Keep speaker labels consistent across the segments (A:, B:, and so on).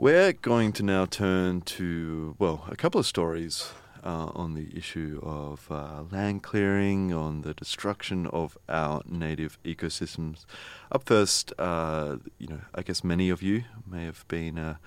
A: We're going to now turn to, a couple of stories on the issue of land clearing, on the destruction of our native ecosystems. Up first, I guess many of you may have been,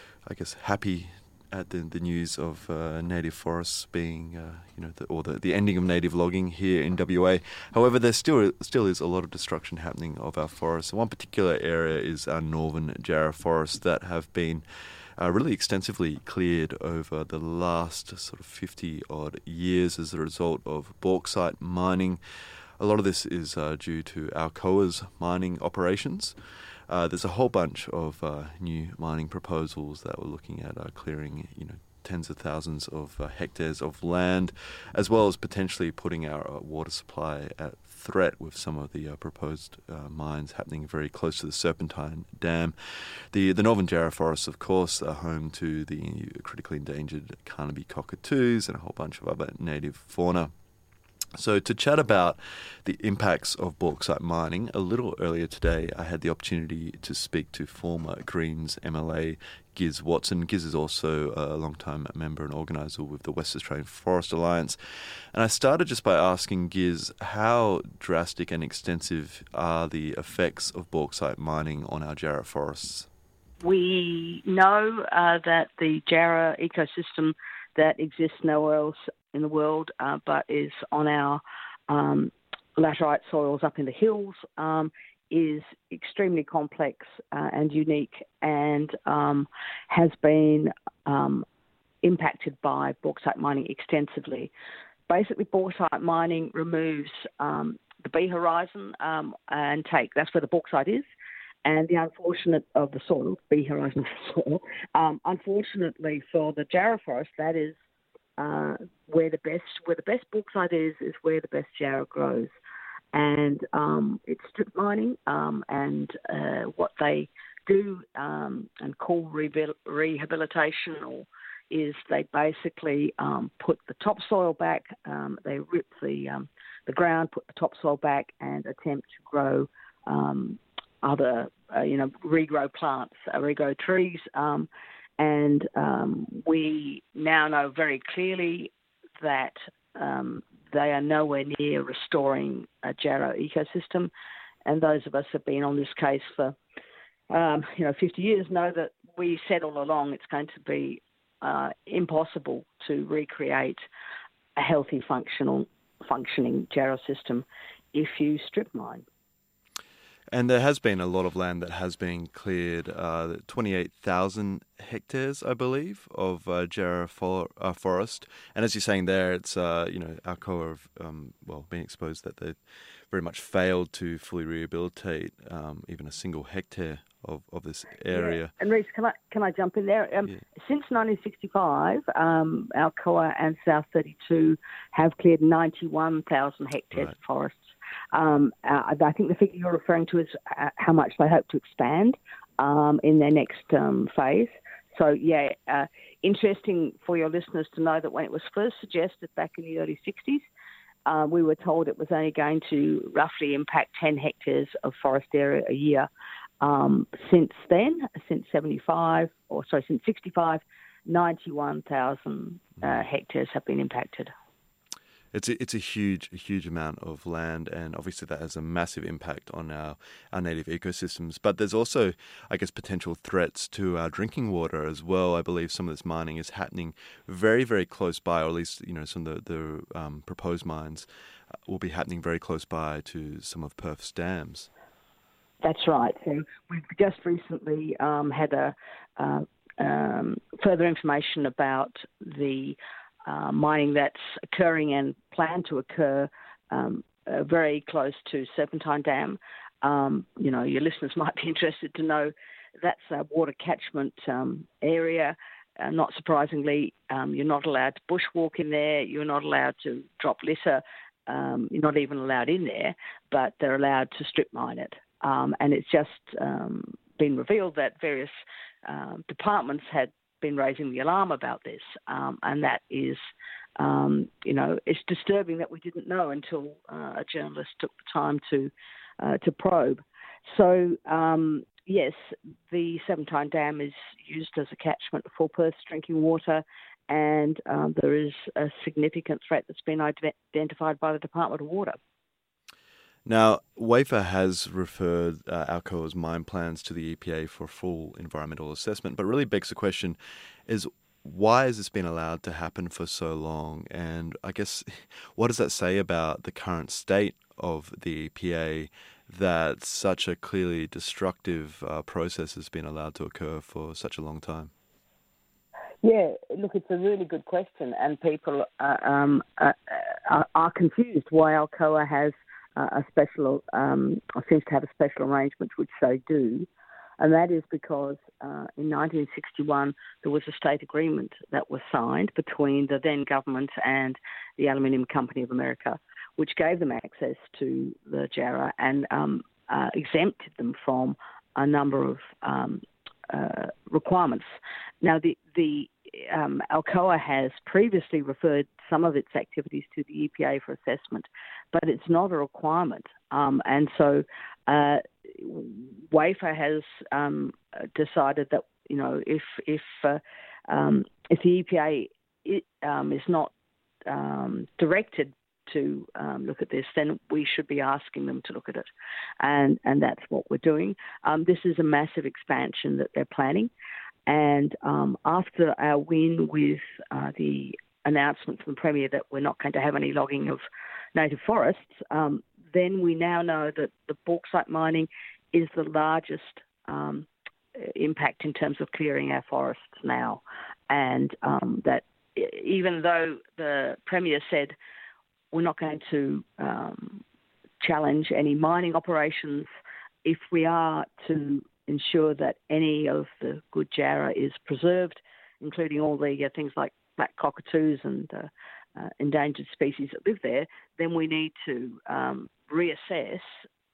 A: happy at the news of native forests being, the ending of native logging here in WA. However, there still is a lot of destruction happening of our forests. One particular area is our northern Jarrah forests that have been really extensively cleared over the last sort of 50-odd years as a result of bauxite mining. A lot of this is due to Alcoa's mining operations. There's a whole bunch of new mining proposals that we're looking at clearing, tens of thousands of hectares of land, as well as potentially putting our water supply at threat with some of the proposed mines happening very close to the Serpentine Dam. The Northern Jarrah forests, of course, are home to the critically endangered Carnaby cockatoos and a whole bunch of other native fauna. So to chat about the impacts of bauxite mining, a little earlier today I had the opportunity to speak to former Greens MLA Giz Watson. Giz is also a long-time member and organiser with the West Australian Forest Alliance. And I started just by asking Giz, how drastic and extensive are the effects of bauxite mining on our Jarrah forests?
B: We know that the Jarrah ecosystem that exists nowhere else in the world, but is on our laterite soils up in the hills, is extremely complex and unique, and has been impacted by bauxite mining extensively. Basically, bauxite mining removes the B horizon and that's where the bauxite is. And the unfortunate of the soil, B horizon of the soil, unfortunately for the Jarrah forest, that is where the best bauxite is where the best Jarrah grows. And it's strip mining, and what they do and call rehabilitation is they basically put the topsoil back, they rip the ground, put the topsoil back, and attempt to grow other, regrow plants, regrow trees. And we now know very clearly that they are nowhere near restoring a Jarrah ecosystem. And those of us who have been on this case for, 50 years know that we said all along it's going to be impossible to recreate a healthy, functioning Jarrah system if you strip mine.
A: And there has been a lot of land that has been cleared, 28,000 hectares, I believe, of Jarrah forest. And as you're saying there, it's, Alcoa have, being exposed that they've very much failed to fully rehabilitate even a single hectare of this area.
B: Yeah. And Reece, can I jump in there? Since 1965, Alcoa and South 32 have cleared 91,000 hectares of forests. I think the figure you're referring to is how much they hope to expand in their next phase. So, interesting for your listeners to know that when it was first suggested back in the early 60s, we were told it was only going to roughly impact 10 hectares of forest area a year. Since then, since 65, 91,000 hectares have been impacted.
A: It's a huge amount of land, and obviously that has a massive impact on our native ecosystems. But there's also, I guess, potential threats to our drinking water as well. I believe some of this mining is happening very, very close by, or at least some of the proposed mines will be happening very close by to some of Perth's dams.
B: That's right. So we've just recently had further information about the mining that's occurring and planned to occur very close to Serpentine Dam. Your listeners might be interested to know that's a water catchment area. Not surprisingly, you're not allowed to bushwalk in there. You're not allowed to drop litter. You're not even allowed in there, but they're allowed to strip mine it. And it's just been revealed that various departments had been raising the alarm about this, and that is, it's disturbing that we didn't know until a journalist took the time to probe. So, yes, the Serpentine Dam is used as a catchment for Perth's drinking water, and there is a significant threat that's been identified by the Department of Water.
A: Now, WAFA has referred Alcoa's mine plans to the EPA for full environmental assessment, but really begs the question is, why has this been allowed to happen for so long? And I guess, what does that say about the current state of the EPA that such a clearly destructive process has been allowed to occur for such a long time?
B: Yeah, look, it's a really good question, and people are confused why Alcoa has seems to have a special arrangement, which they do, and that is because in 1961 there was a state agreement that was signed between the then government and the Aluminium Company of America, which gave them access to the Jarrah and exempted them from a number of requirements. Now, the Alcoa has previously referred some of its activities to the EPA for assessment, but it's not a requirement. And so WAFA has decided that, you know, if the EPA is not directed to look at this, then we should be asking them to look at it. And that's what we're doing. This is a massive expansion that they're planning. And after our win with the announcement from the Premier that we're not going to have any logging of native forests, then we now know that the bauxite mining is the largest impact in terms of clearing our forests now. And that even though the Premier said we're not going to challenge any mining operations, if we are to ensure that any of the good Jarrah is preserved, including all the things like black cockatoos and endangered species that live there, then we need to reassess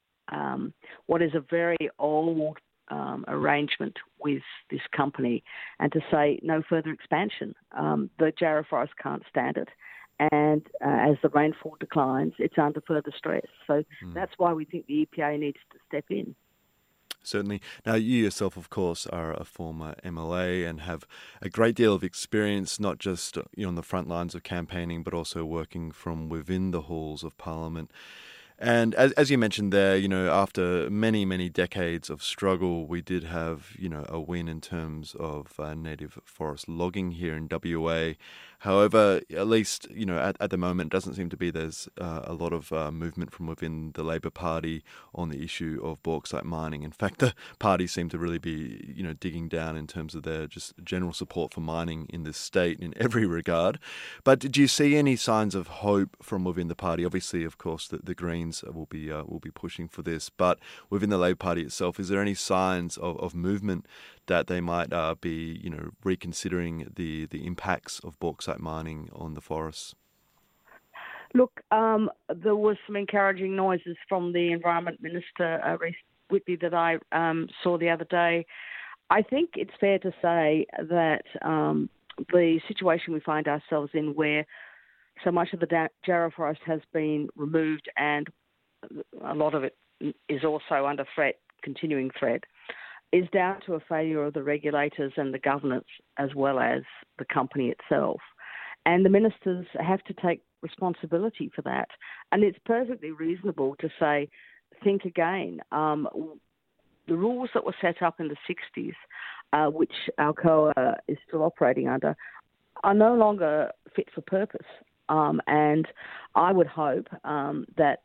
B: what is a very old arrangement with this company and to say no further expansion. The Jarrah forest can't stand it. And as the rainfall declines, it's under further stress. So that's why we think the EPA needs to step in.
A: Certainly. Now, you yourself, of course, are a former MLA and have a great deal of experience, not just on the front lines of campaigning, but also working from within the halls of Parliament. And as you mentioned there, after many, many decades of struggle, we did have, a win in terms of native forest logging here in WA. However, at least, at the moment, it doesn't seem to be there's a lot of movement from within the Labor Party on the issue of bauxite mining. In fact, the party seem to really be, digging down in terms of their just general support for mining in this state in every regard. But did you see any signs of hope from within the party? Obviously, of course, the Greens will be pushing for this, but within the Labor Party itself, is there any signs of movement that they might be, reconsidering the impacts of bauxite mining on the forests?
B: Look, there was some encouraging noises from the Environment Minister, Reece Whitby, that I saw the other day. I think it's fair to say that the situation we find ourselves in, where so much of the Jarrah forest has been removed and a lot of it is also under threat, continuing threat, is down to a failure of the regulators and the governance as well as the company itself. And the ministers have to take responsibility for that. And it's perfectly reasonable to say, think again. The rules that were set up in the 60s, which Alcoa is still operating under, are no longer fit for purpose. And I would hope that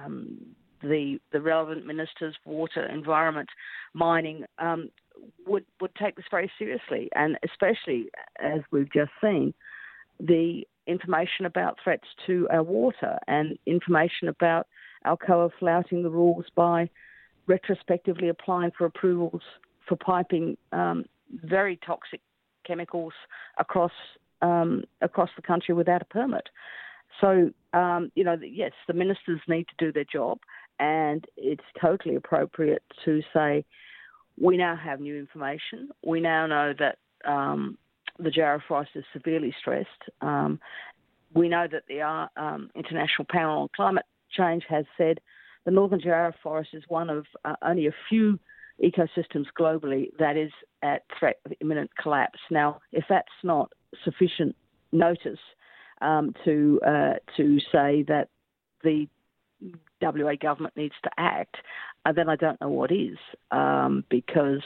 B: the relevant ministers, water, environment, mining, would take this very seriously, and especially, as we've just seen, the information about threats to our water and information about Alcoa flouting the rules by retrospectively applying for approvals for piping very toxic chemicals across the country without a permit. So, yes, the ministers need to do their job, and it's totally appropriate to say, we now have new information. We now know that the Jarrah forest is severely stressed. We know that the International Panel on Climate Change has said the Northern Jarrah forest is one of only a few ecosystems globally that is at threat of imminent collapse. Now, if that's not sufficient notice to say that the WA government needs to act, then I don't know what is, because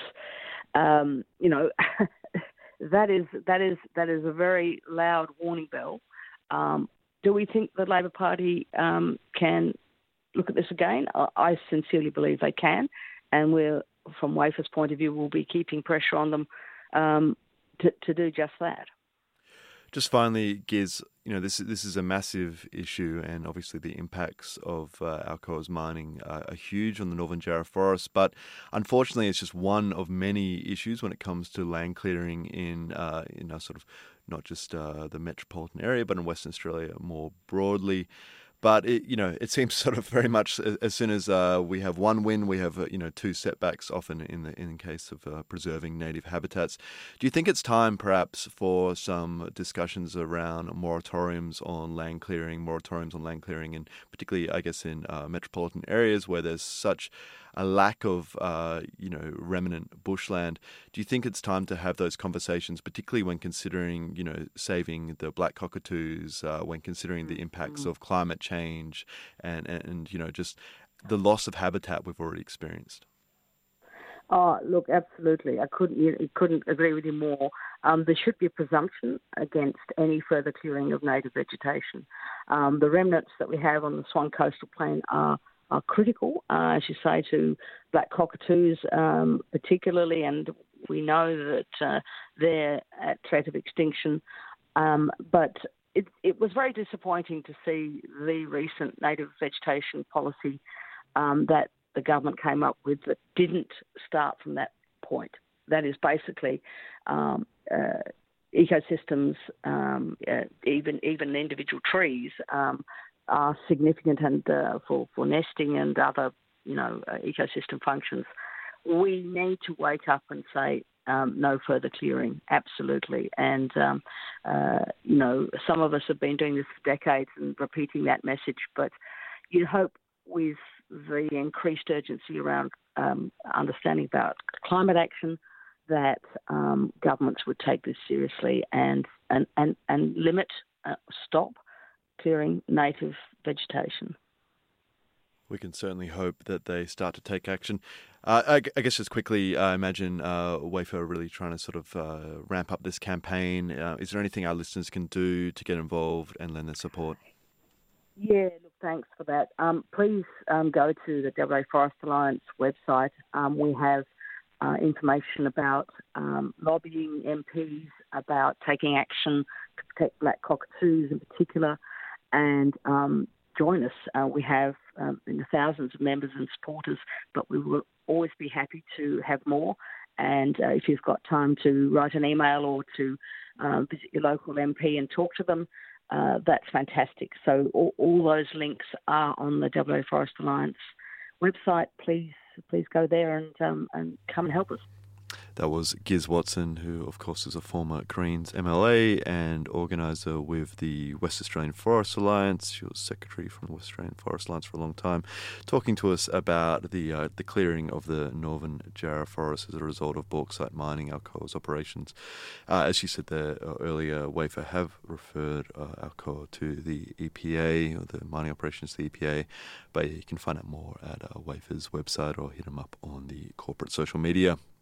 B: that is a very loud warning bell. Do we think the Labor Party can look at this again? I sincerely believe they can, and we're, from WAFER's point of view, we'll be keeping pressure on them to do just that.
A: Just finally, Giz, this is a massive issue, and obviously the impacts of Alcoa's mining are huge on the Northern Jarrah Forest. But unfortunately, it's just one of many issues when it comes to land clearing in sort of not just the metropolitan area, but in Western Australia more broadly. But it seems sort of very much as soon as we have one win, we have two setbacks. Often in case of preserving native habitats. Do you think it's time, perhaps, for some discussions around moratoriums on land clearing, and particularly, I guess, in metropolitan areas where there's such a lack of remnant bushland? Do you think it's time to have those conversations, particularly when considering saving the black cockatoos, when considering the impacts of climate change and just the loss of habitat we've already experienced?
B: Oh, look, absolutely. I couldn't agree with you more. There should be a presumption against any further clearing of native vegetation. The remnants that we have on the Swan Coastal Plain are critical, as you say, to black cockatoos particularly, and we know that they're at threat of extinction. But it was very disappointing to see the recent native vegetation policy that the government came up with that didn't start from that point. That is basically ecosystems, even individual trees, are significant and for nesting and other ecosystem functions. We need to wake up and say no further clearing, absolutely. And some of us have been doing this for decades and repeating that message, but you hope with the increased urgency around understanding about climate action that governments would take this seriously and limit, stop clearing native vegetation.
A: We can certainly hope that they start to take action. I guess just quickly, I imagine WAFER are really trying to sort of ramp up this campaign. Is there anything our listeners can do to get involved and lend their support?
B: Yeah, look, thanks for that. Please go to the WA Forest Alliance website. We have information about lobbying MPs, about taking action to protect black cockatoos in particular, and join us. We have thousands of members and supporters, but we will always be happy to have more. And if you've got time to write an email or to visit your local MP and talk to them, that's fantastic. So all those links are on the WA Forest Alliance website. Please go there and come and help us.
A: That was Giz Watson, who, of course, is a former Greens MLA and organiser with the West Australian Forest Alliance. She was secretary from the West Australian Forest Alliance for a long time, talking to us about the clearing of the Northern Jarrah Forest as a result of bauxite mining, Alcoa's operations. As you said there earlier, WAFER have referred Alcoa to the EPA, or the mining operations to the EPA, but you can find out more at WAFER's website or hit them up on the corporate social media.